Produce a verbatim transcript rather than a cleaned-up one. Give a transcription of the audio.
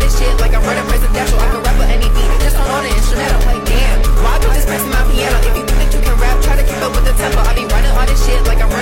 this shit like I'm running presidential. I can rap with any beat, just don't on the instrumental. Like damn, why do this pressing my piano? If you think that you can rap, try to keep up with the tempo. I be running all this shit like I'm